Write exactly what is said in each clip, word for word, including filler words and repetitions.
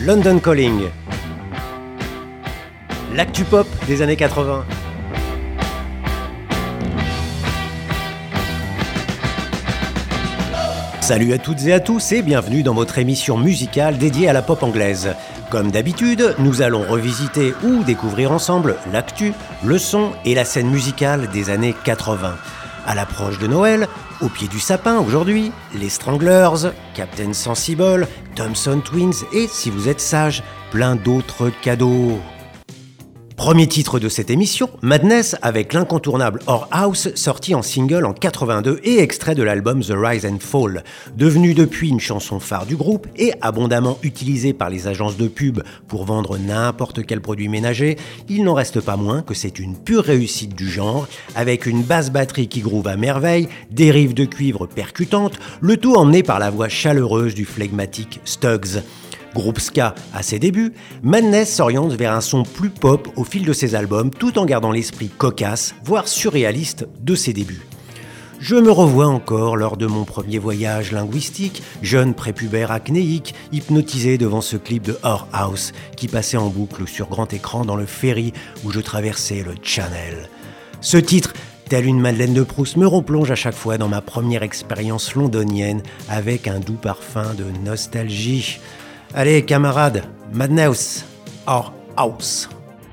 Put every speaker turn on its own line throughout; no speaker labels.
London Calling. L'actu pop des années quatre-vingts. Salut à toutes et à tous et bienvenue dans votre émission musicale dédiée à la pop anglaise. Comme d'habitude, nous allons revisiter ou découvrir ensemble l'actu, le son et la scène musicale des années quatre-vingts. À l'approche de Noël, au pied du sapin aujourd'hui, les Stranglers, Captain Sensible, Thompson Twins et, si vous êtes sage, plein d'autres cadeaux. Premier titre de cette émission, Madness avec l'incontournable Our House, sorti en single en quatre-vingt-deux et extrait de l'album The Rise and Fall. Devenu depuis une chanson phare du groupe et abondamment utilisé par les agences de pub pour vendre n'importe quel produit ménager, il n'en reste pas moins que c'est une pure réussite du genre, avec une basse batterie qui groove à merveille, des riffs de cuivre percutantes, le tout emmené par la voix chaleureuse du flegmatique Stugs. Groupe ska à ses débuts, Madness s'oriente vers un son plus pop au fil de ses albums tout en gardant l'esprit cocasse, voire surréaliste de ses débuts. Je me revois encore lors de mon premier voyage linguistique, jeune prépubère acnéique, hypnotisé devant ce clip de Our House qui passait en boucle sur grand écran dans le ferry où je traversais le Channel. Ce titre, tel une Madeleine de Proust, me replonge à chaque fois dans ma première expérience londonienne avec un doux parfum de nostalgie. Allez camarades, Madness, Our House.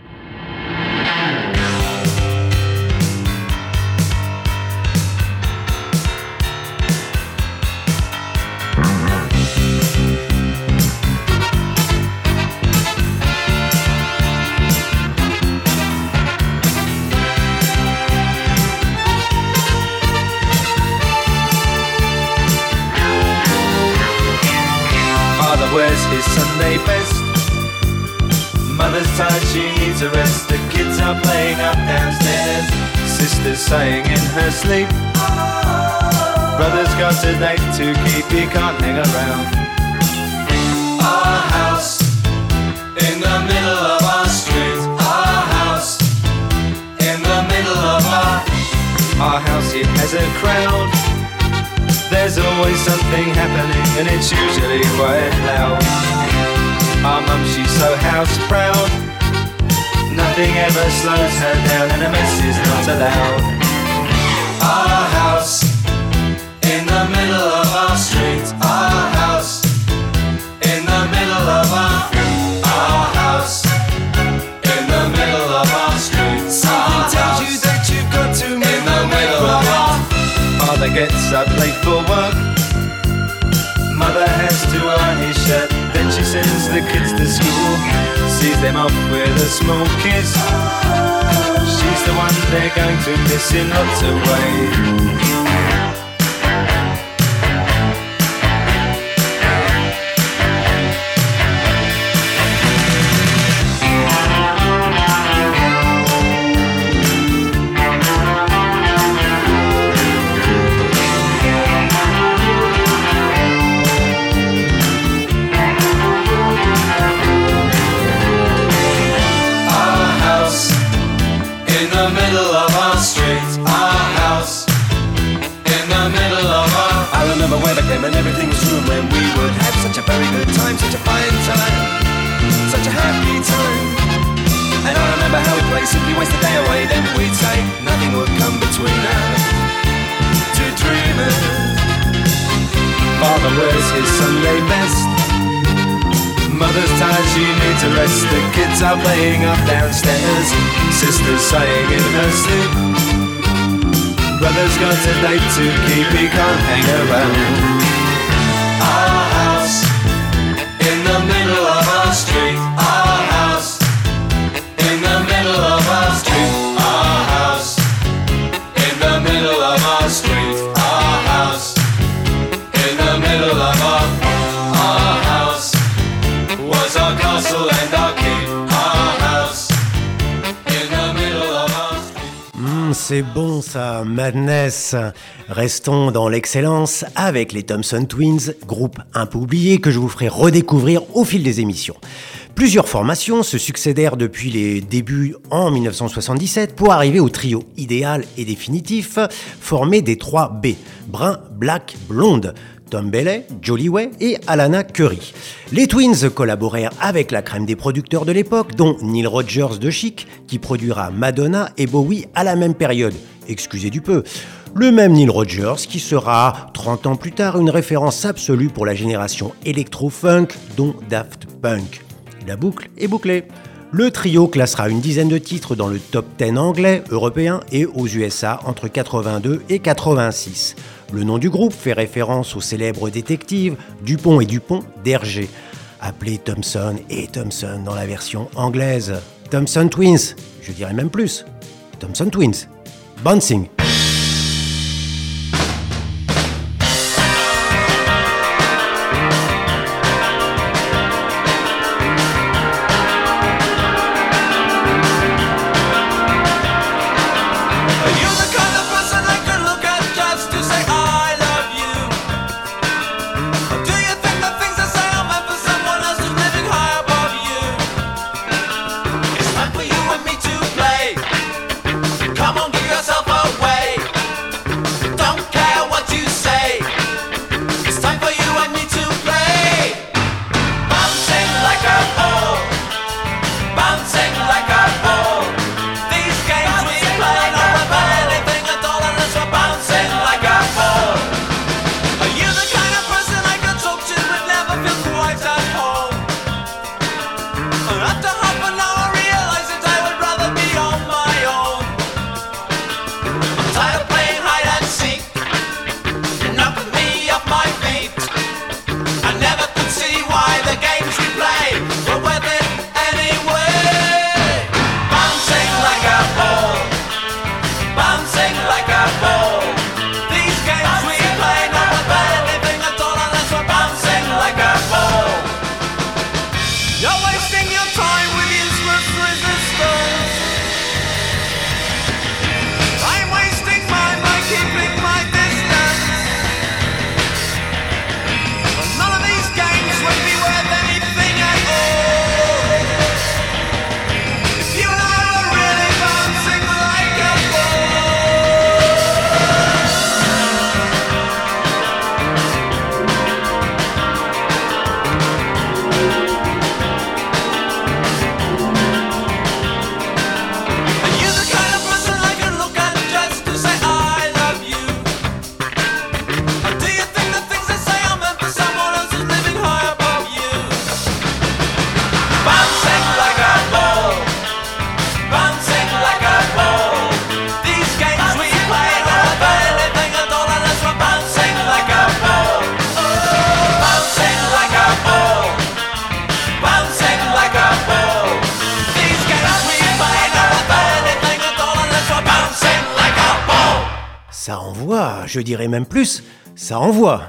Wears his Sunday best. Mother's tired, she needs a rest. The kids are playing up downstairs. Sister's sighing in her sleep. Brother's got a date to keep, he can't hang around. Our house in the middle of our street. Our house in the middle of our Our house, it has a crowd. There's always something happening and it's usually quite loud. Our mum, she's so house proud. Nothing ever slows her down and a mess is not allowed. Our house in the middle of our street. Our house in the middle of our Our house in the middle of our street. Something tells you that you've got to move in the middle of our Father gets up late for work. Mother has to iron his shirt. Then she sends the kids to school, sees them off with a small kiss. She's the one they're going to miss in lots of ways. And everything was room when we would have such a very good time, such a fine time, such a happy time. And I remember how we'd play, simply waste the day away. Then we'd say nothing would come between us, two dreamers. Father wears his Sunday best. Mother's tired, she needs a rest. The kids are playing up downstairs. Sister's sighing in her sleep. Brother's got a date to keep, he can't hang around. Our house in the middle of our street. Our house in the middle of our street. Our house in the middle of our street. Our house in the middle of our Our house was our castle and our keep. Our house in the middle of our street.
Mmh, c'est bon ça, Madness. Restons dans l'excellence avec les Thompson Twins, groupe un peu oublié que je vous ferai redécouvrir au fil des émissions. Plusieurs formations se succédèrent depuis les débuts en dix-neuf cent soixante-dix-sept pour arriver au trio idéal et définitif formé des trois B, brun, black, blonde. Tom Bailey, Jolly Way et Alana Curry. Les Twins collaborèrent avec la crème des producteurs de l'époque, dont Neil Rogers de Chic, qui produira Madonna et Bowie à la même période. Excusez du peu. Le même Neil Rogers qui sera, trente ans plus tard, une référence absolue pour la génération électro-funk, dont Daft Punk. La boucle est bouclée. Le trio classera une dizaine de titres dans le top dix anglais, européen et aux U S A entre quatre-vingt-deux et quatre-vingt-six. Le nom du groupe fait référence au célèbre détective Dupont et Dupont d'Hergé, appelé Thompson et Thompson dans la version anglaise. Thompson Twins, je dirais même plus. Thompson Twins. Bouncing. Ça envoie, je dirais même plus, ça envoie.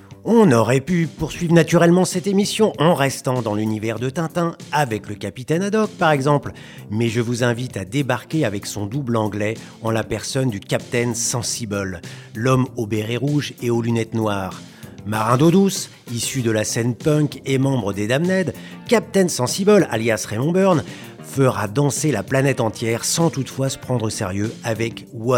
On aurait pu poursuivre naturellement cette émission en restant dans l'univers de Tintin, avec le capitaine Haddock par exemple, mais je vous invite à débarquer avec son double anglais en la personne du Captain Sensible, l'homme au béret rouge et aux lunettes noires. Marin d'eau douce, issu de la scène punk et membre des Damned, Captain Sensible, alias Raymond Burr, fera danser la planète entière sans toutefois se prendre au sérieux avec What ?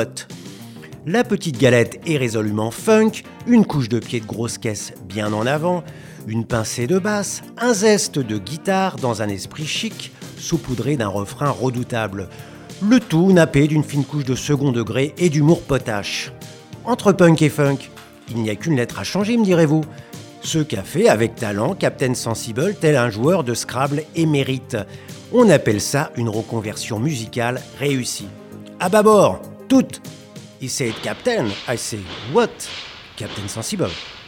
La petite galette est résolument funk, une couche de pied de grosse caisse bien en avant, une pincée de basse, un zeste de guitare dans un esprit chic, saupoudré d'un refrain redoutable. Le tout nappé d'une fine couche de second degré et d'humour potache. Entre punk et funk, il n'y a qu'une lettre à changer, me direz-vous. Ce qu'a fait avec talent Captain Sensible tel un joueur de Scrabble émérite. On appelle ça une reconversion musicale réussie. À bâbord, toutes. He said Captain, I say what? Captain Sensible.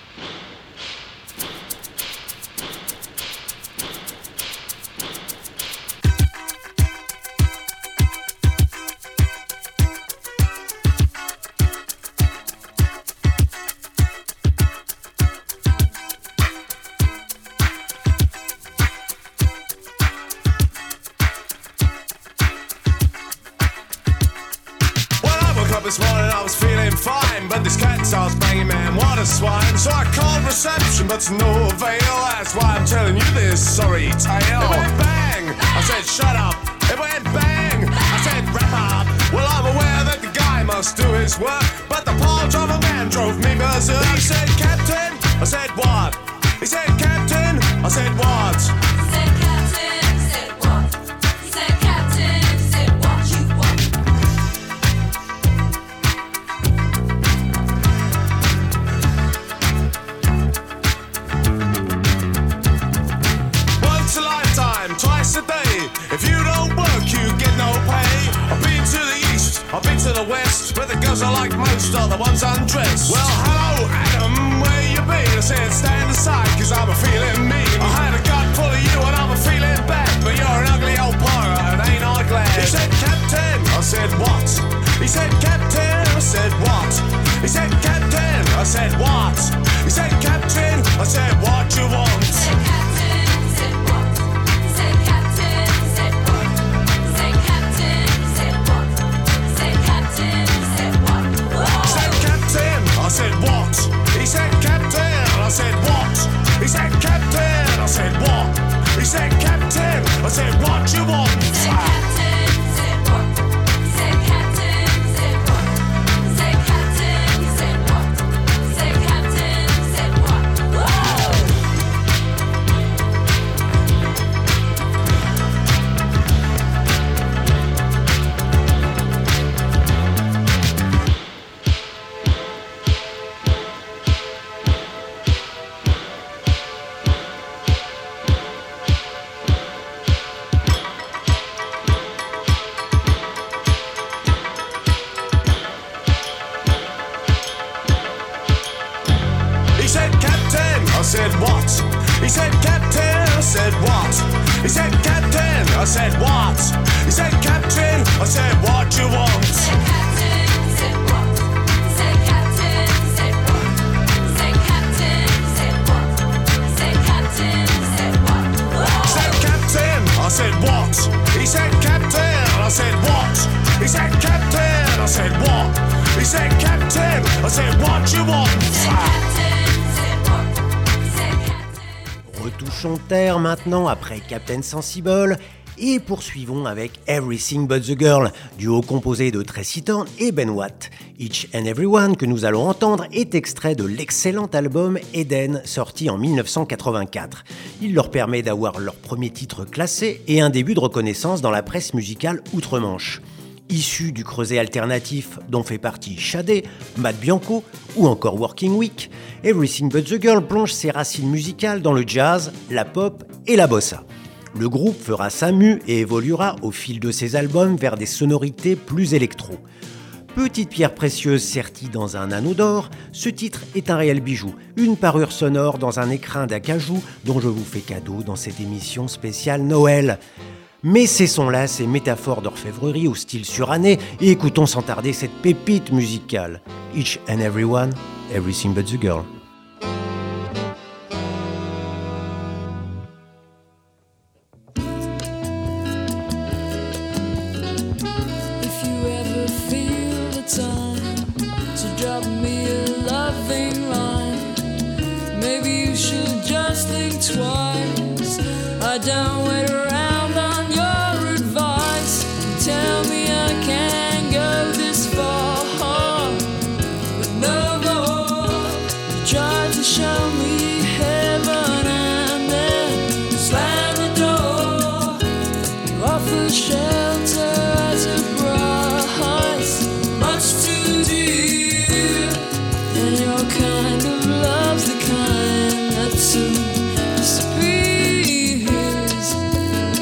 This morning I was feeling fine, but this cat starts banging, man, what a swine. So I called reception, but to no avail. That's why I'm telling you this sorry tale. It went bang, I said shut up. It went bang, I said wrap up. Well, I'm aware that the guy must do his work, but the poor driver man drove me berserk. He said, Captain, I said, what? He said, Captain. I said, what?
He said, Captain. Said what? He said, Captain. Said what you want.
Once a lifetime, twice a day. If you don't work, you get no pay. I've been to the east, I've been to the west, but the girls I like most are the ones undressed. Well, hello, Adam, where you been? I said, stand aside, cause I'm a feeling mean. I had a gut full of you and I'm a feeling bad, but you're an ugly old pirate and ain't I glad? He said, Captain, I said, what? He said, Captain, I said, what? He said, Captain, I said, what? He said, Captain, I said, what you want?
He said, Captain. Said what? He said, Captain. Said what? He said, Captain. Said what? He said, Captain. Said what?
He said, Captain, I said, what? He said, Captain, I said, what? He said, Captain, I said, what? He said, Captain, I said, what you want?
He said, Captain. Said what? He said, Captain. Said what? He said, Captain. Said what? He said, Captain. Said what? Whoa!
He said, Captain, I said, what? He said, Captain, I said, what? He said, Captain, I said, what? He said, Captain, I said, what you want?
He said, Captain. Said what? He said, Captain. Said what? He said, Captain. Said what? He said, Captain. Said what?
He said, Captain, I said, what? He said, Captain, I said, what? He said, Captain, I said, what? He said, Captain, I said, what you want?
He said, Captain. Said what? He said, Captain.
Retouchons terre maintenant après Captain Sensible et poursuivons avec Everything But The Girl, duo composé de Tracy Thorn et Ben Watt. Each and Everyone que nous allons entendre est extrait de l'excellent album Eden sorti en dix-neuf cent quatre-vingt-quatre. Il leur permet d'avoir leur premier titre classé et un début de reconnaissance dans la presse musicale outre-Manche. Issu du creuset alternatif dont fait partie Shadé, Matt Bianco ou encore Working Week, Everything But The Girl plonge ses racines musicales dans le jazz, la pop et la bossa. Le groupe fera sa mue et évoluera au fil de ses albums vers des sonorités plus électro. Petite pierre précieuse sertie dans un anneau d'or, ce titre est un réel bijou, une parure sonore dans un écrin d'acajou dont je vous fais cadeau dans cette émission spéciale Noël. Mais cessons-là ces métaphores d'orfèvrerie au style suranné et écoutons sans tarder cette pépite musicale. Each and Everyone, Everything But The Girl.
If you ever feel the time to drop me a loving line, maybe you should just think twice. I don't wait around on your advice. Tell me I can't go this far, but no more. You tried to show me heaven and then slam the door. You offered shelter at a price much too dear, and your kind of love's the kind that soon disappears.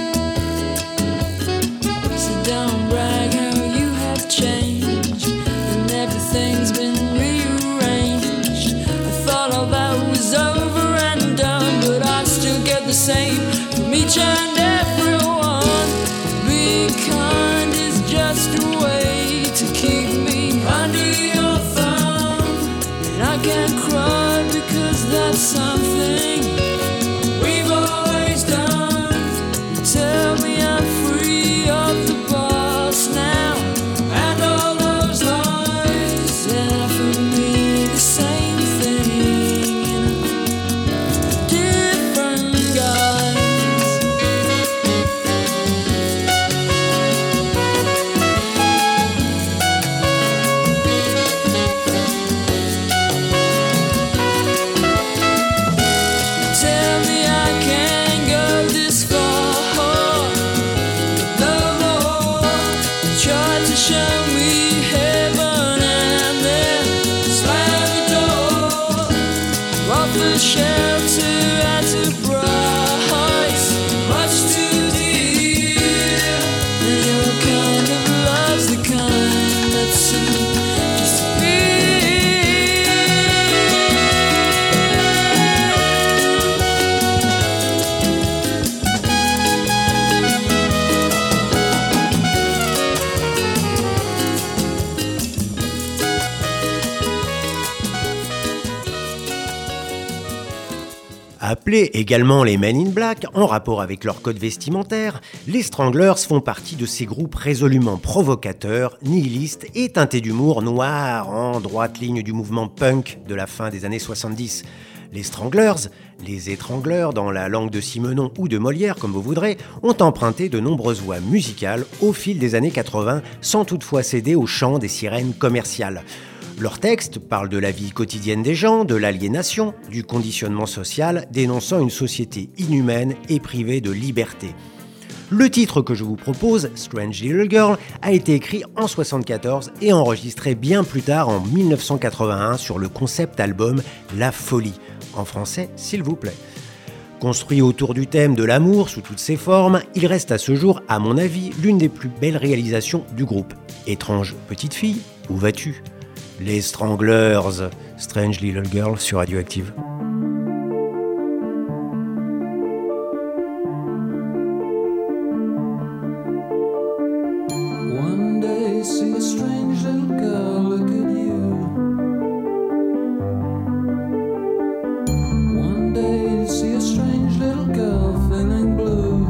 Appelés également les Men in Black, en rapport avec leur code vestimentaire, les Stranglers font partie de ces groupes résolument provocateurs, nihilistes et teintés d'humour noir, en droite ligne du mouvement punk de la fin des années soixante-dix. Les Stranglers, les étrangleurs dans la langue de Simenon ou de Molière comme vous voudrez, ont emprunté de nombreuses voies musicales au fil des années quatre-vingts sans toutefois céder au chant des sirènes commerciales. Leurs textes parlent de la vie quotidienne des gens, de l'aliénation, du conditionnement social, dénonçant une société inhumaine et privée de liberté. Le titre que je vous propose, Strange Little Girl, a été écrit en soixante-quatorze et enregistré bien plus tard en dix-neuf cent quatre-vingt-un sur le concept album La Folie, en français s'il vous plaît. Construit autour du thème de l'amour sous toutes ses formes, il reste à ce jour, à mon avis, l'une des plus belles réalisations du groupe. Étrange petite fille, où vas-tu ? Les Stranglers, Strange Little Girl sur Radioactive.
One day, see a strange little girl look at you. One day, see a strange little girl feeling blue.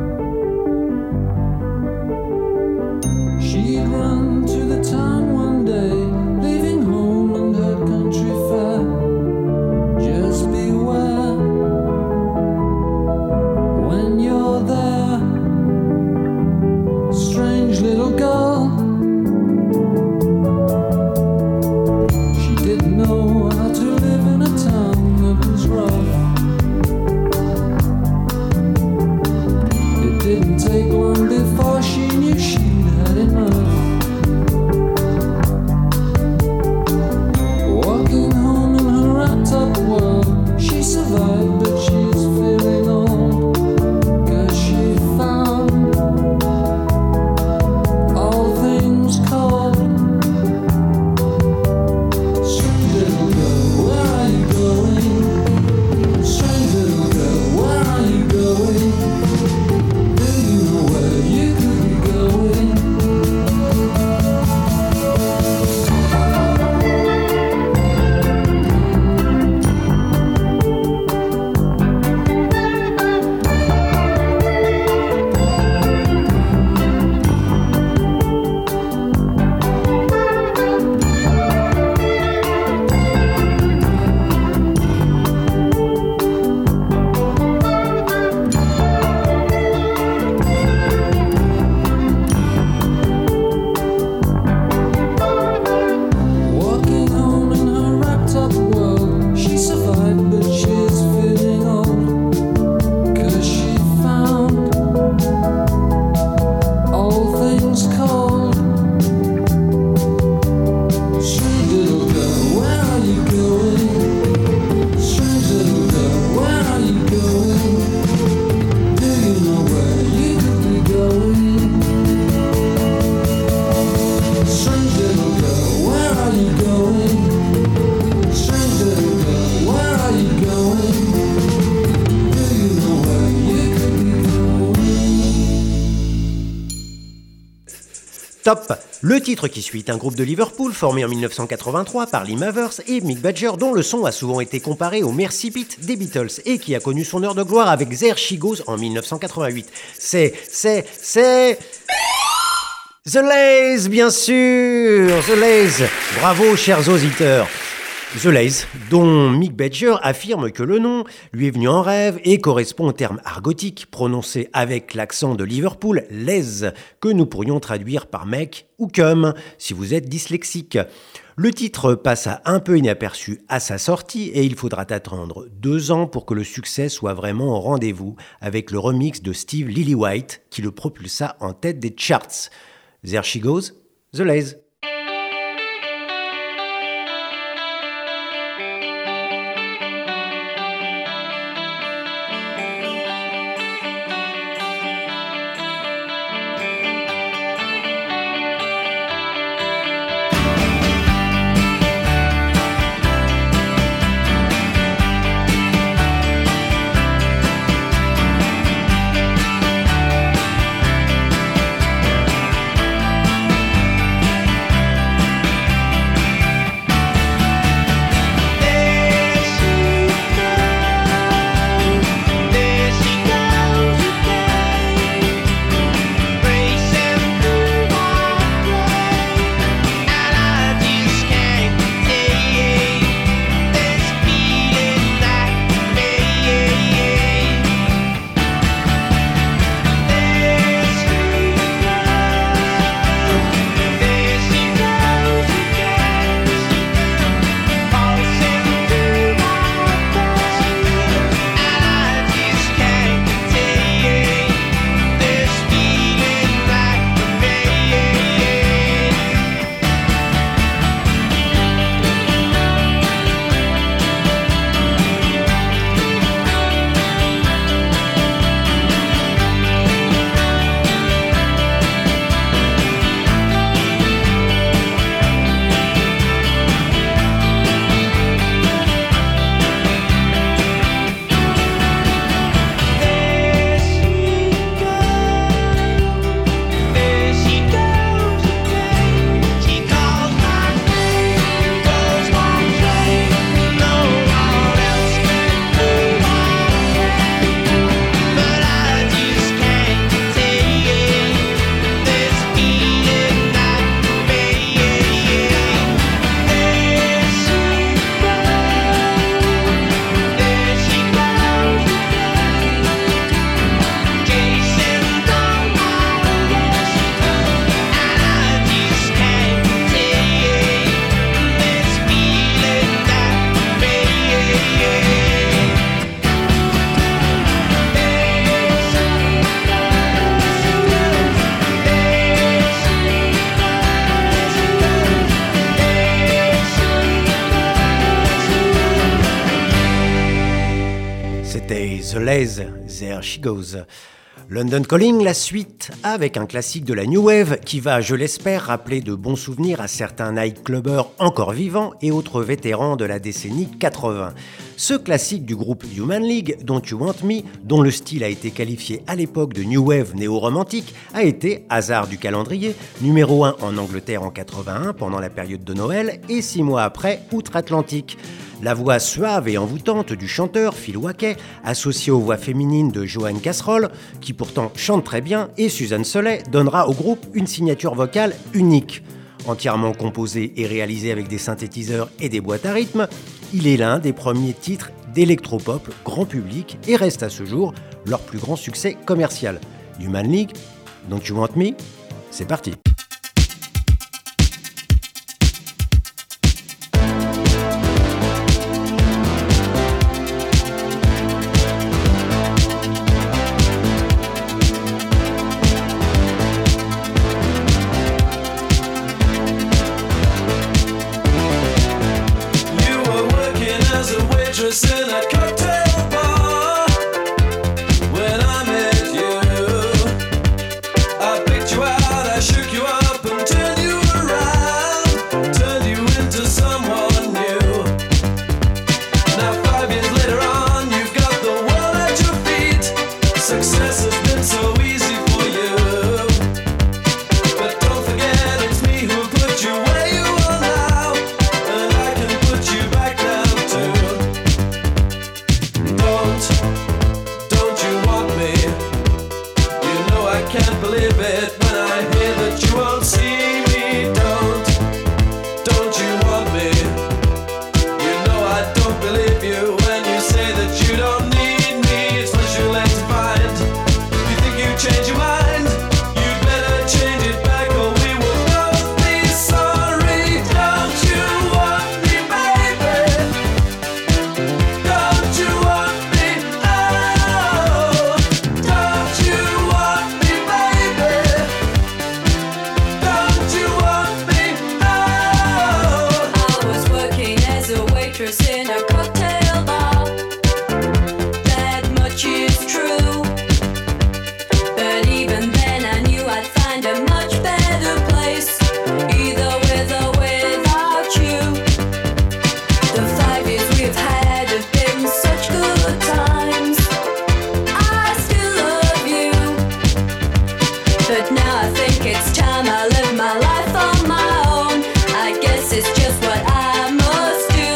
She'd run to the town one day, leaving home and her country fair. Just beware when you're there, strange little girl. She didn't know how to live in a town that was rough. It didn't take long before she knew she'd had enough. Walking home in her wrapped-up world, she survived, but she's feeling old, 'cause she found all things cold. Strange little girl, where are you going? Strange little girl, where are you going? Do you know where you could be going? Walking home in her wrapped-up world, she survived, but she's feeling old, 'cause she found all things cold. Strange little girl, where are you going? Strange little girl, where are you going? Do you know where you could be going? Strange little girl, where are you going? Strange little girl, where are you going? Do you know where you could be going?
Top! Le titre qui suit est un groupe de Liverpool formé en dix-neuf cent quatre-vingt-trois par Lee Mavers et Mick Badger, dont le son a souvent été comparé au Mercy Beat des Beatles et qui a connu son heure de gloire avec There She Goes en dix-neuf cent quatre-vingt-huit. C'est, c'est, c'est... The Lays, bien sûr! The Lays! Bravo, chers auditeurs! The Lays, dont Mick Badger affirme que le nom lui est venu en rêve et correspond au terme argotique prononcé avec l'accent de Liverpool, les, que nous pourrions traduire par mec ou cum, si vous êtes dyslexique. Le titre passa un peu inaperçu à sa sortie et il faudra attendre deux ans pour que le succès soit vraiment au rendez-vous avec le remix de Steve Lillywhite qui le propulsa en tête des charts. There She Goes, The Lays.
Strange
et The Lays, There She Goes. London Calling, la suite, avec un classique de la New Wave qui va, je l'espère, rappeler de bons souvenirs à certains nightclubbers encore vivants et autres vétérans de la décennie quatre-vingts. Ce classique du groupe Human League, Don't You Want Me, dont le style a été qualifié à l'époque de New Wave néo-romantique, a été, hasard du calendrier, numéro un en Angleterre en quatre-vingt-un pendant la période de Noël et six mois après, outre-Atlantique. La voix suave et envoûtante du chanteur Phil Wackey, associée aux voix féminines de Joanne Casserole, qui pourtant chante très bien, et Suzanne Soleil, donnera au groupe une signature vocale unique. Entièrement composé et réalisé avec des synthétiseurs et des boîtes à rythme, il est l'un des premiers titres d'électropop grand public et reste à ce jour leur plus grand succès commercial. Human League, Don't You Want Me, c'est parti.
In a cocktail bar, when I met you, I picked you out, I shook you up and turned you around, turned you into someone new. Now five years later on, you've got the world at your feet. Success has been so easy for you, but don't forget it's me who put you where you are now, and I can put you back down too. Don't, don't you want me? You know I can't believe it when I hear that you won't see me. Don't, don't you want me? You know I don't believe you when you say that you don't need me. It's much too late to find. You think you change your mind? You'd better change it back or we will both be sorry. Don't you want me, baby? Don't you want me? Oh, don't you want me, baby? Don't you want me? Oh.
I was working as a waitress in a cocktail bar. That much is true. But even then I knew I'd find a much better place, either with or without you. The five years we've had have been such good times. I still love you, but now I think it's time I live my life on my own. I guess it's just what I must do.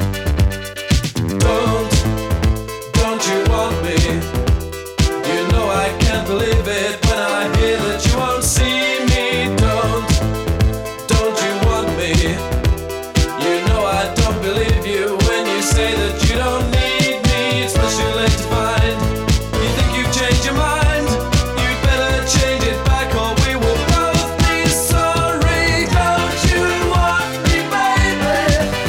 Don't, don't you want me? You know I can't believe it when I hear that you won't see me. Don't, don't you want me? You know I don't believe you when you say that you don't need me. It's much too late to find. You think you've changed your mind? You'd better change it back or we will both be sorry. Don't you want me, baby?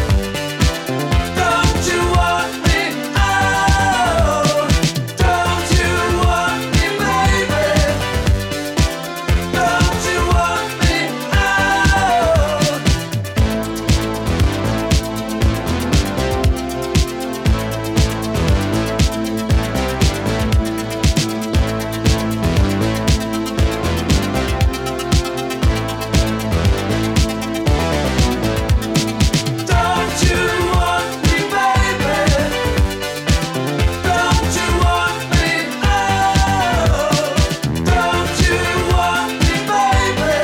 Don't you want me? Oh, don't you want me, baby? Don't you want me? Oh. Don't you want me, baby? Don't you want me? Oh, don't you want me, baby?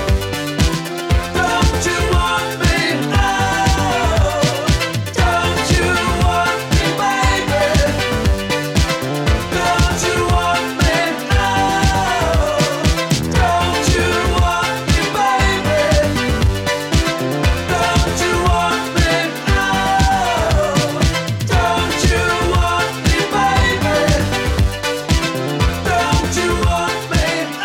Don't you want me? Oh, don't you want me, baby? Don't you want me? Oh, don't you want me, baby? Don't you want me? Oh, don't you want me, baby? Don't you want me?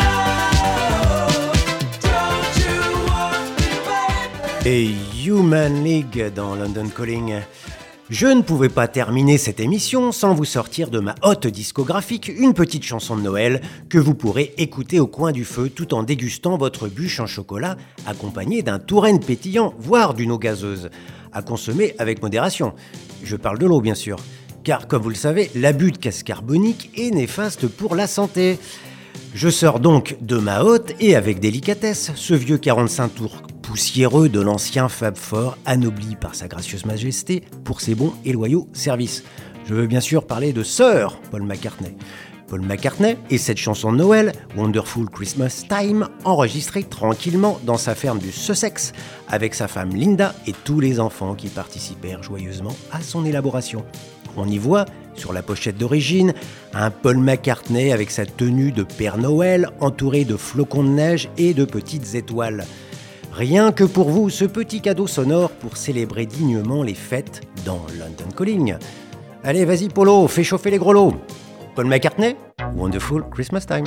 Oh, don't you want me, baby?
Et Human League dans London Calling. Je ne pouvais pas terminer cette émission sans vous sortir de ma hotte discographique une petite chanson de Noël que vous pourrez écouter au coin du feu tout en dégustant votre bûche en chocolat accompagnée d'un Touraine pétillant, voire d'une eau gazeuse, à consommer avec modération. Je parle de l'eau bien sûr. car comme vous le savez, l'abus de gaz carbonique est néfaste pour la santé. Je sors donc de ma hotte et avec délicatesse, ce vieux quarante-cinq tours poussiéreux de l'ancien Fab Four, anobli par sa gracieuse majesté pour ses bons et loyaux services. Je veux bien sûr parler de Sir Paul McCartney. Paul McCartney et cette chanson de Noël, Wonderful Christmas Time, enregistrée tranquillement dans sa ferme du Sussex, avec sa femme Linda et tous les enfants qui participèrent joyeusement à son élaboration. On y voit, sur la pochette d'origine, un Paul McCartney avec sa tenue de Père Noël, entouré de flocons de neige et de petites étoiles. Rien que pour vous, ce petit cadeau sonore pour célébrer dignement les fêtes dans London Calling. Allez, vas-y Polo, fais chauffer les grelots. Paul McCartney, Wonderful Christmas Time.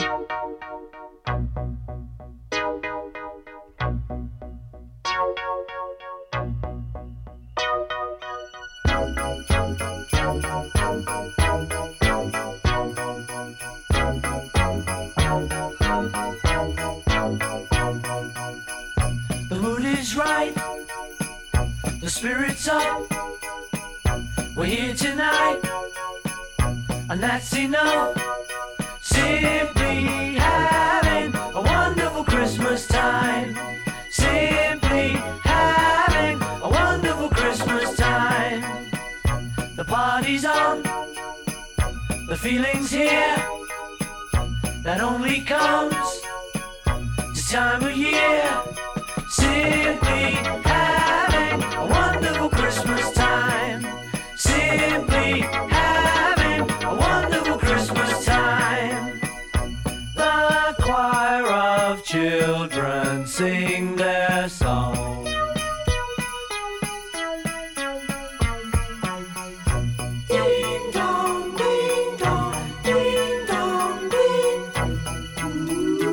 The mood is right, the spirit's up. We're here tonight, and that's enough. Simply having a wonderful Christmas time. Simply having a wonderful Christmas time. The party's on, the feeling's here. That only comes this time of year. Simply having a wonderful Christmas time. Simply having a wonderful Christmas time. The choir of children sing their song. Ding dong, ding dong, ding dong, ding.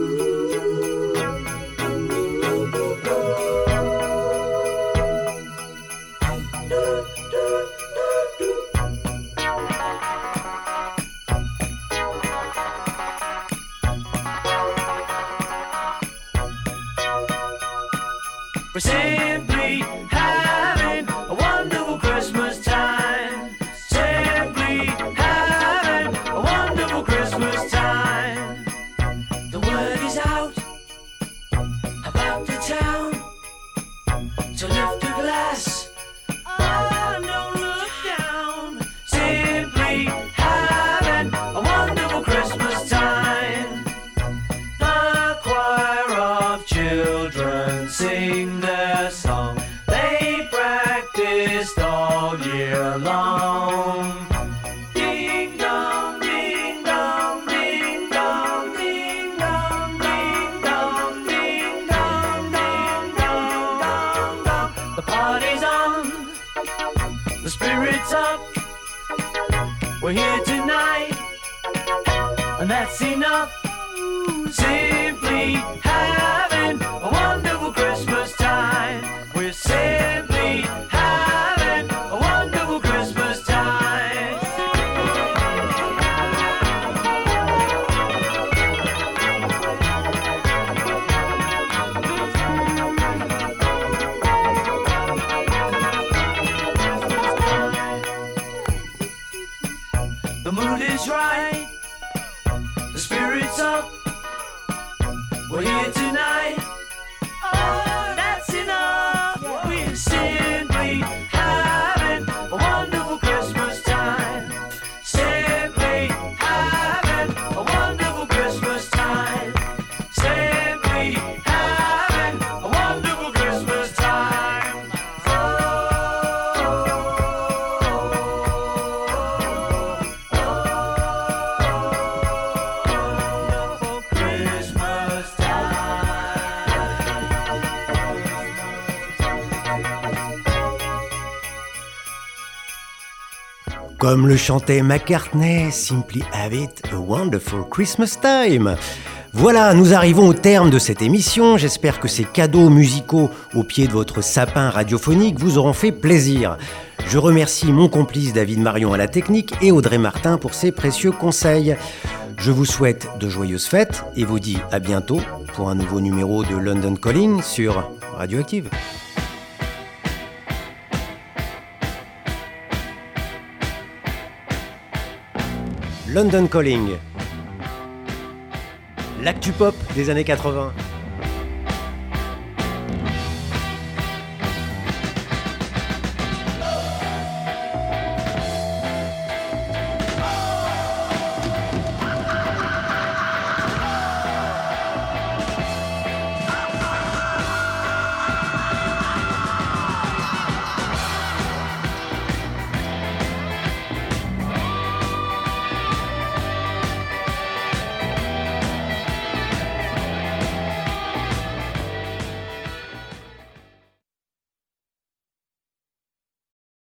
We're simply having a wonderful Christmas time. Simply having a wonderful Christmas time. The word is out about the town to lift a glass. Oh, don't look down. Simply having a wonderful Christmas time. The choir of children sing their song. They practiced all year long. Ding dong, ding dong, ding dong, ding dong, ding dong, ding dong, ding dong, dong, dong. The party's on, the spirit's up. We're here tonight, and that's enough. Simply having a wonderful Christmas time. We're simply having a wonderful Christmas time. The mood is right, the spirit's up. We're here tonight. Oh, that's enough. We're simply having a wonderful Christmas time. Simply having a wonderful Christmas time. Simply having a wonderful Christmas time. Oh, wonderful Christmas time.
Comme le chantait McCartney, Simply Have It, A Wonderful Christmas Time. Voilà, nous arrivons au terme de cette émission. J'espère que ces cadeaux musicaux au pied de votre sapin radiophonique vous auront fait plaisir. Je remercie mon complice David Marion à la technique et Audrey Martin pour ses précieux conseils. Je vous souhaite de joyeuses fêtes et vous dis à bientôt pour un nouveau numéro de London Calling sur Radioactive. London Calling. L'actu pop des années quatre-vingts.